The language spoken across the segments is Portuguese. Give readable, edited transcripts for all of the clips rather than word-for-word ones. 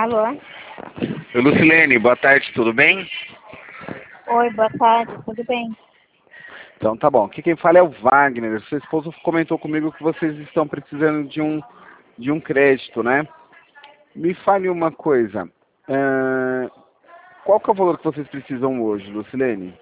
Alô? Oi, Lucilene, boa tarde, tudo bem? Oi, boa tarde, tudo bem? Então tá bom. Aqui quem fala é o Wagner. Seu esposo comentou comigo que vocês estão precisando de um crédito, né? Me fale uma coisa. Qual que é o valor que vocês precisam hoje, Lucilene?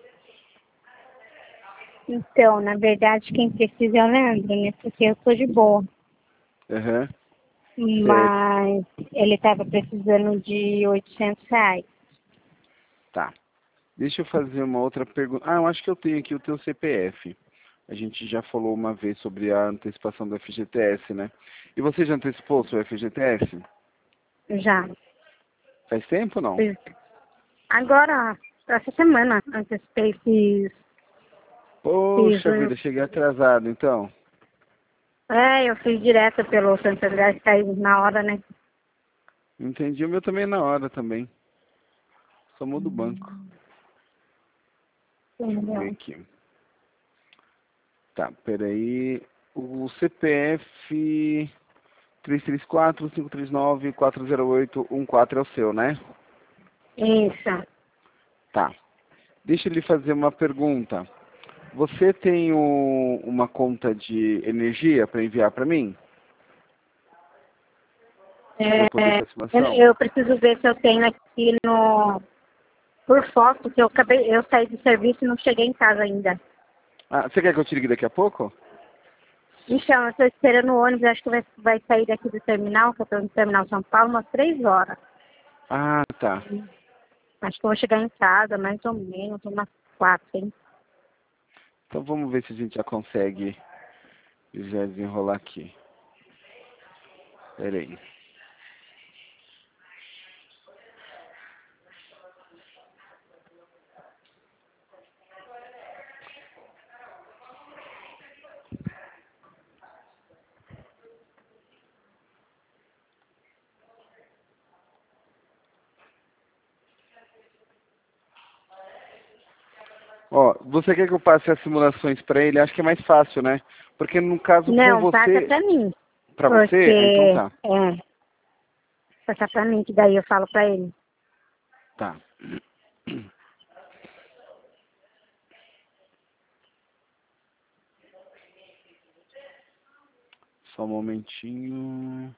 Então, na verdade, quem precisa é o Leandro, né? Porque eu tô de boa. Aham, certo. Mas ele estava precisando de R$ 800. Tá. Deixa eu fazer uma outra pergunta. Eu acho que eu tenho aqui o teu CPF. A gente já falou uma vez sobre a antecipação do FGTS, né? E você já antecipou o seu FGTS? Já. Faz tempo ou não? Agora, essa semana, antecipei, fiz Poxa vida, cheguei atrasado, então. eu fiz direto pelo Santander, caiu na hora, né? Entendi. O meu também é na hora também. Só muda o banco. Deixa eu ver Entendeu? aqui. Tá, peraí. O CPF 334-539-408-14 é o seu, né? Isso. Tá. Deixa eu lhe fazer uma pergunta. Você tem uma conta de energia para enviar para mim? Para eu poder É, fazer a simulação? eu preciso ver se eu tenho aqui por foto, que eu saí do serviço e não cheguei em casa ainda. Você quer que eu te ligue daqui a pouco? Então, eu estou esperando o ônibus, acho que vai sair daqui do terminal, que eu estou no terminal São Paulo, umas 3 horas. Tá. Acho que eu vou chegar em casa mais ou menos umas 4, hein? Então vamos ver se a gente já consegue já desenrolar aqui. Peraí. Ó, você quer que eu passe as simulações para ele? Acho que é mais fácil, né? Porque no caso com Não, passa você, pra mim, para você, então porque, tá. passa pra mim, que daí eu falo pra ele. Tá. Só um momentinho.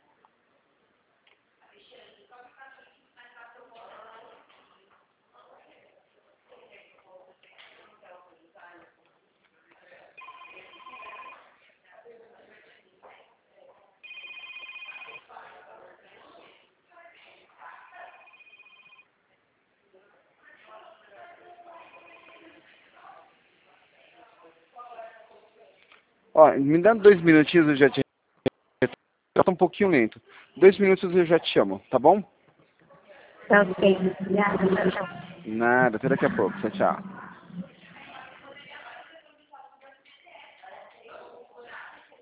Ó, me dá 2 minutinhos, eu já te... Já tá um pouquinho lento. 2 minutos eu já te chamo, tá bom? Tá ok. Obrigada, tchau, tchau. Nada, até daqui a pouco. Tchau, tchau.